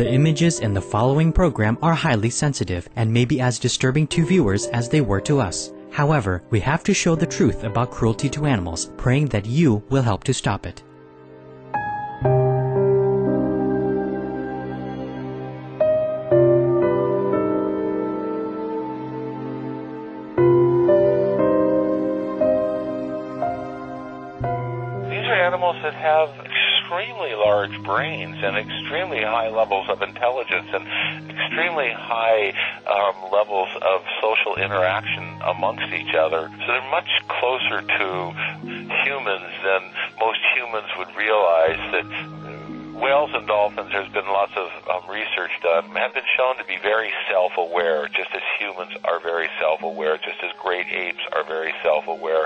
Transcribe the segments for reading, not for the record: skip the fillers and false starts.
The images in the following program are highly sensitive and may be as disturbing to viewers as they were to us. However, we have to show the truth about cruelty to animals, praying that you will help to stop it. These are animals that have extremely large brains and extremely high levels of intelligence and extremely high levels of social interaction amongst each other. So they're much closer to humans than most humans would realize. That whales and dolphins, there's been lots of research done, have been shown to be very self-aware, just as humans are very self-aware, just as great apes are very self-aware.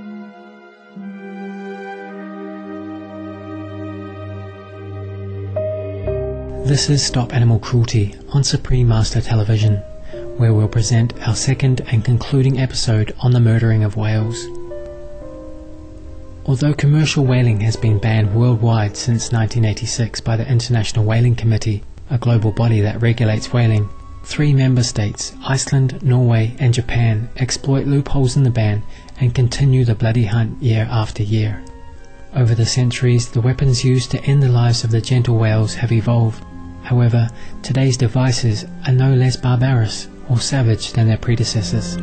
This is Stop Animal Cruelty on Supreme Master Television, where we'll present our second and concluding episode on the murdering of whales. Although commercial whaling has been banned worldwide since 1986 by the International Whaling Committee, a global body that regulates whaling, 3 member states, Iceland, Norway and Japan, exploit loopholes in the ban and continue the bloody hunt year after year. Over the centuries, the weapons used to end the lives of the gentle whales have evolved. However, today's devices are no less barbarous or savage than their predecessors.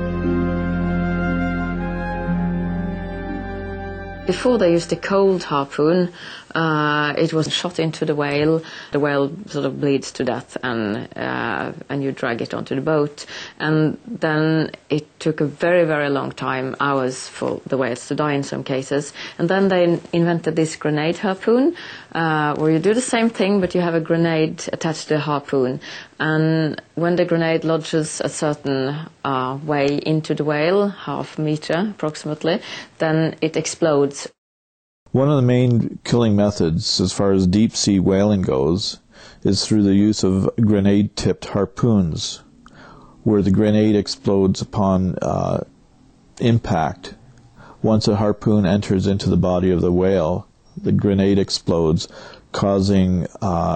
Before they used a cold harpoon, it was shot into the whale. The whale sort of bleeds to death, and you drag it onto the boat. And then it took a very, very long time, hours, for the whales to die in some cases. And then they invented this grenade harpoon, where you do the same thing, but you have a grenade attached to the harpoon. And when the grenade lodges a certain way into the whale, half meter approximately, then it explodes. One of the main killing methods, as far as deep-sea whaling goes, is through the use of grenade-tipped harpoons, where the grenade explodes upon impact. Once a harpoon enters into the body of the whale, the grenade explodes, causing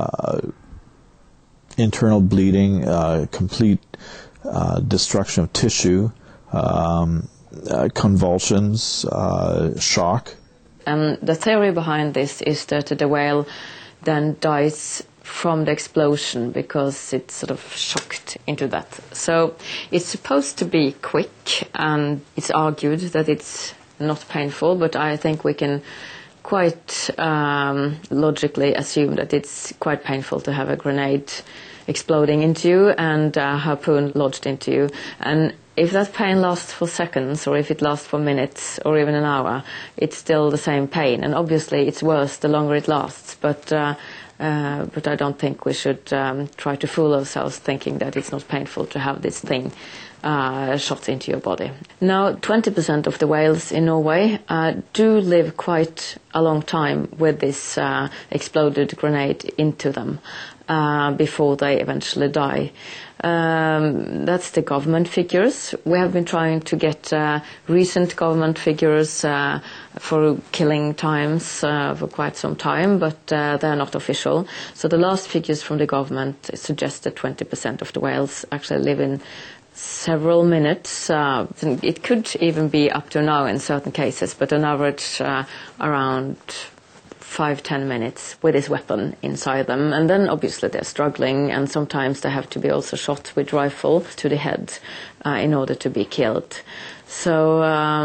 internal bleeding, complete destruction of tissue, convulsions, shock. And the theory behind this is that the whale then dies from the explosion because it's sort of shocked into that. So it's supposed to be quick, and it's argued that it's not painful, but I think we can quite logically assume that it's quite painful to have a grenade exploding into you and a harpoon lodged into you. And if that pain lasts for seconds, or if it lasts for minutes, or even an hour, it's still the same pain. And obviously it's worse the longer it lasts. But I don't think we should try to fool ourselves thinking that it's not painful to have this thing shot into your body. Now, 20% of the whales in Norway do live quite a long time with this exploded grenade into them before they eventually die. That's the government figures. We have been trying to get recent government figures for killing times for quite some time, but they're not official. So the last figures from the government suggest that 20% of the whales actually live in several minutes. It could even be up to an hour in certain cases, but on average around 5-10 minutes with this weapon inside them. And then obviously they're struggling, and sometimes they have to be also shot with rifle to the head in order to be killed. So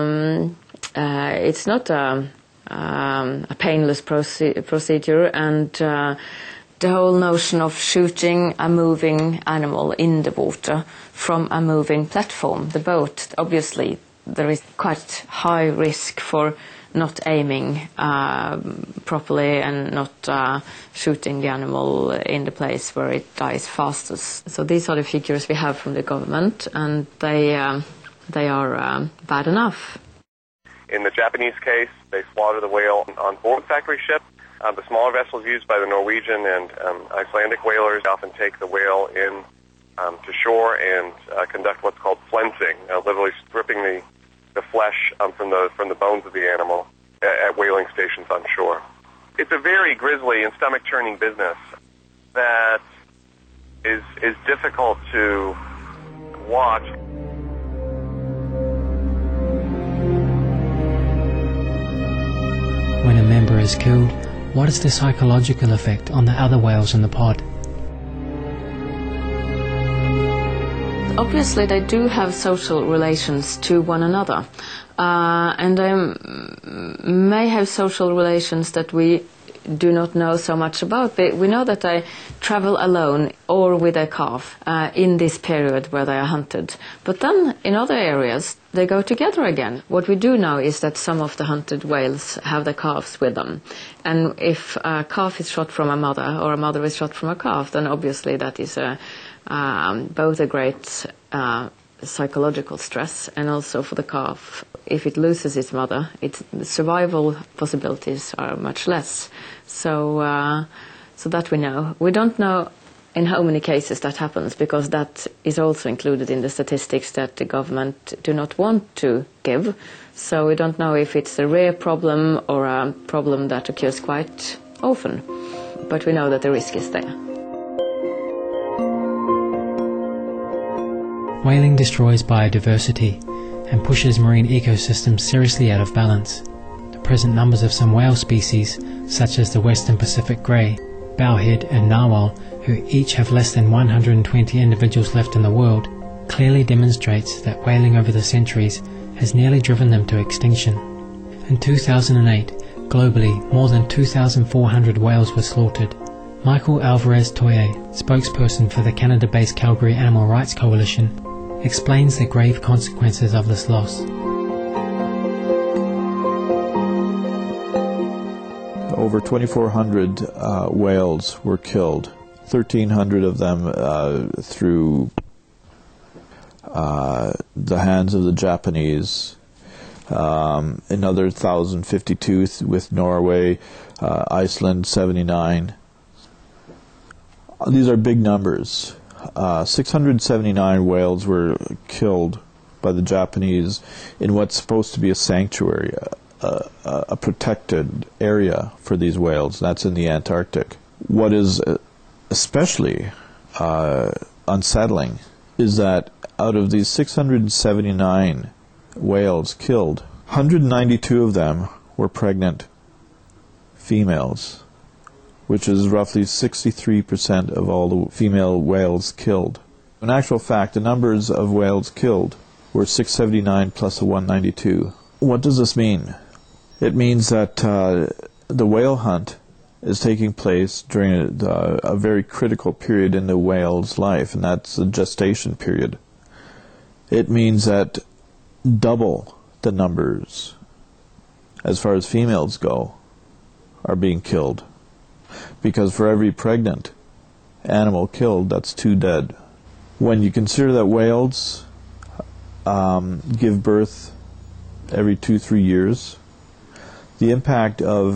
it's not a painless procedure, and the whole notion of shooting a moving animal in the water from a moving platform, the boat, obviously there is quite high risk for not aiming properly and not shooting the animal in the place where it dies fastest. So these are the figures we have from the government, and they are bad enough. In the Japanese case, they slaughter the whale on board factory ships. The smaller vessels used by the Norwegian and Icelandic whalers often take the whale in to shore and conduct what's called flensing, literally stripping the flesh from the bones of the animal at whaling stations on shore. It's a very grisly and stomach-churning business. that is difficult to watch. When a member is killed, what is the psychological effect on the other whales in the pod? Obviously, they do have social relations to one another, and they may have social relations that we do not know so much about. We know that they travel alone or with their calf in this period where they are hunted. But then in other areas, they go together again. What we do know is that some of the hunted whales have their calves with them. And if a calf is shot from a mother or a mother is shot from a calf, then obviously that is both a great psychological stress, and also for the calf, if it loses its mother, its survival possibilities are much less. So that we know. We don't know in how many cases that happens, because that is also included in the statistics that the government do not want to give. So we don't know if it's a rare problem or a problem that occurs quite often. But we know that the risk is there. Whaling destroys biodiversity and pushes marine ecosystems seriously out of balance. The present numbers of some whale species, such as the Western Pacific grey, bowhead and narwhal, who each have less than 120 individuals left in the world, clearly demonstrates that whaling over the centuries has nearly driven them to extinction. In 2008, globally, more than 2,400 whales were slaughtered. Michael Alvarez-Toye, spokesperson for the Canada-based Calgary Animal Rights Coalition, explains the grave consequences of this loss. Over 2,400 whales were killed, 1,300 of them through the hands of the Japanese, another 1,052 with Norway, Iceland 79. These are big numbers. 679 whales were killed by the Japanese in what's supposed to be a sanctuary, a protected area for these whales. That's in the Antarctic. What is especially unsettling is that out of these 679 whales killed, 192 of them were pregnant females, which is roughly 63% of all the female whales killed. In actual fact, the numbers of whales killed were 679 plus the 192. What does this mean? It means that the whale hunt is taking place during a very critical period in the whale's life, and that's the gestation period. It means that double the numbers, as far as females go, are being killed. Because for every pregnant animal killed, that's 2 dead. When you consider that whales give birth every 2-3 years, the impact of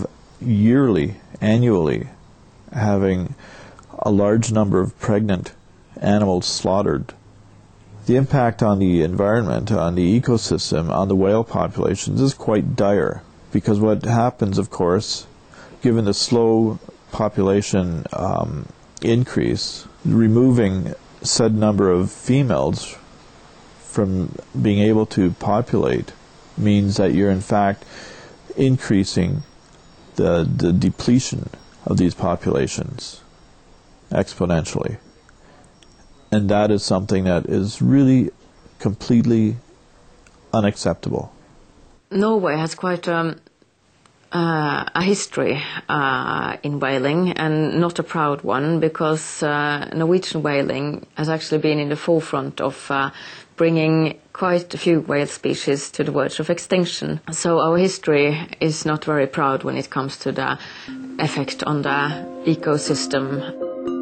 annually having a large number of pregnant animals slaughtered, the impact on the environment, on the ecosystem, on the whale populations is quite dire. Because what happens, of course, given the slow population increase, removing said number of females from being able to populate means that you're in fact increasing the depletion of these populations exponentially. And that is something that is really completely unacceptable. Norway has quite a history in whaling, and not a proud one, because Norwegian whaling has actually been in the forefront of bringing quite a few whale species to the verge of extinction. So our history is not very proud when it comes to the effect on the ecosystem.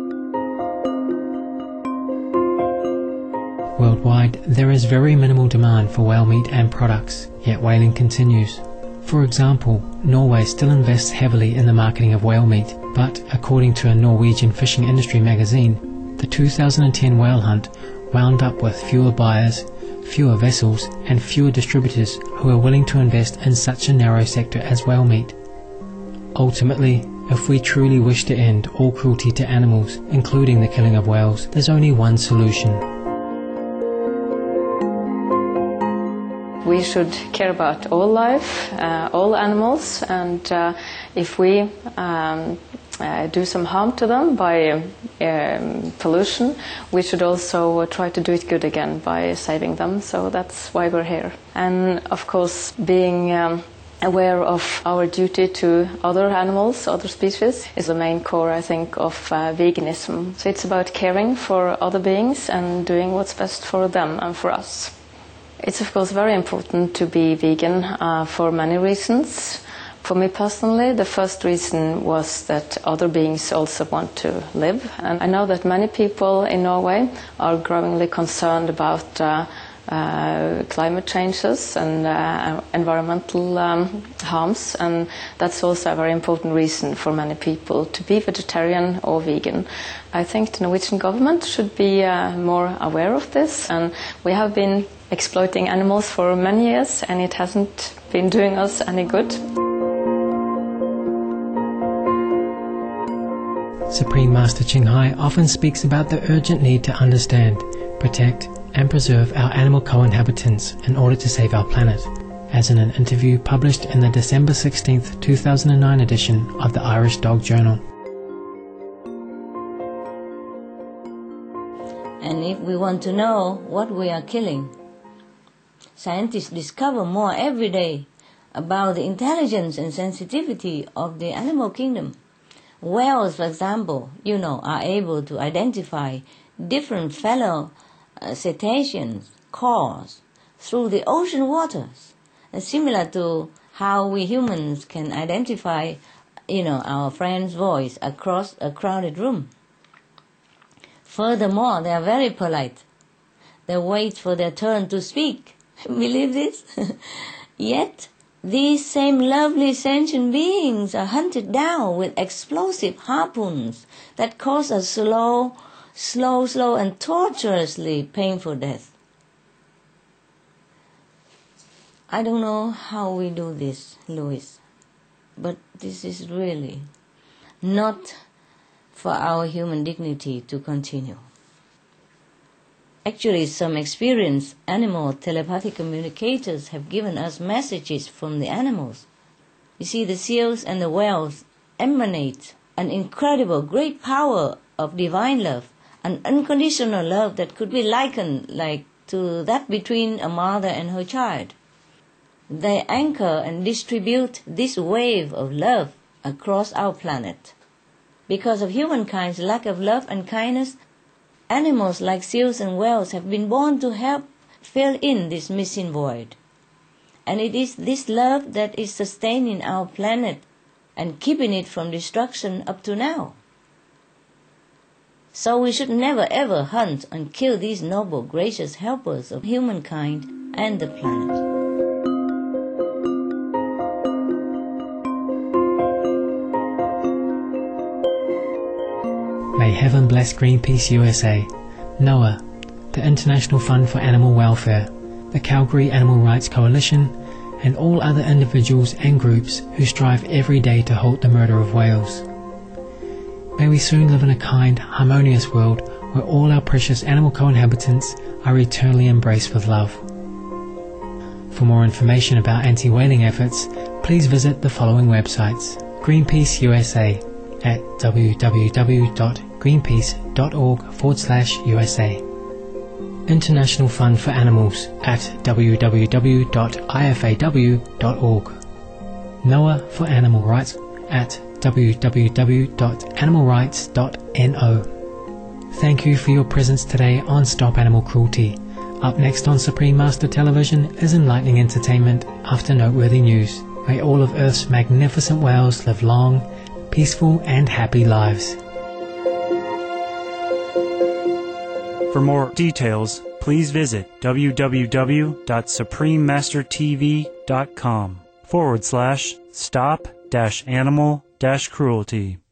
Worldwide, there is very minimal demand for whale meat and products, yet whaling continues. For example, Norway still invests heavily in the marketing of whale meat, but according to a Norwegian fishing industry magazine, the 2010 whale hunt wound up with fewer buyers, fewer vessels, and fewer distributors who are willing to invest in such a narrow sector as whale meat. Ultimately, If we truly wish to end all cruelty to animals, including the killing of whales, there's only one solution. We should care about all life, all animals, and if we do some harm to them by pollution, we should also try to do it good again by saving them. So that's why we're here. And of course, being aware of our duty to other animals, other species, is the main core, I think, of veganism. So it's about caring for other beings and doing what's best for them and for us. It's of course very important to be vegan for many reasons. For me personally, the first reason was that other beings also want to live. And I know that many people in Norway are growingly concerned about climate changes and environmental harms, and that's also a very important reason for many people to be vegetarian or vegan. I think the Norwegian government should be more aware of this, and we have been exploiting animals for many years and it hasn't been doing us any good. Supreme Master Ching Hai often speaks about the urgent need to understand, protect and preserve our animal co-inhabitants in order to save our planet, as in an interview published in the December 16, 2009 edition of the Irish Dog Journal. And if we want to know what we are killing, scientists discover more every day about the intelligence and sensitivity of the animal kingdom. Whales, for example, are able to identify different fellow cetaceans' calls through the ocean waters, similar to how we humans can identify, our friend's voice across a crowded room. Furthermore, they are very polite. They wait for their turn to speak. Believe this? Yet, these same lovely sentient beings are hunted down with explosive harpoons that cause a slow and torturously painful death. I don't know how we do this, Louis, but this is really not for our human dignity to continue. Actually, some experienced animal telepathic communicators have given us messages from the animals. You see, the seals and the whales emanate an incredible, great power of divine love, an unconditional love that could be likened to that between a mother and her child. They anchor and distribute this wave of love across our planet. Because of humankind's lack of love and kindness, animals like seals and whales have been born to help fill in this missing void. And it is this love that is sustaining our planet and keeping it from destruction up to now. So we should never ever hunt and kill these noble, gracious helpers of humankind and the planet. May heaven bless Greenpeace USA, NOAA, the International Fund for Animal Welfare, the Calgary Animal Rights Coalition, and all other individuals and groups who strive every day to halt the murder of whales. May we soon live in a kind, harmonious world where all our precious animal co-inhabitants are eternally embraced with love. For more information about anti-whaling efforts, please visit the following websites: Greenpeace USA at www.greenpeace.org/USA, International Fund for Animals at www.ifaw.org, NOAA for Animal Rights at www.animalrights.no. Thank you for your presence today on Stop Animal Cruelty. Up next on Supreme Master Television is enlightening entertainment after noteworthy news. May all of Earth's magnificent whales live long, peaceful and happy lives. For more details, please visit www.suprememastertv.com/stop-animal-cruelty.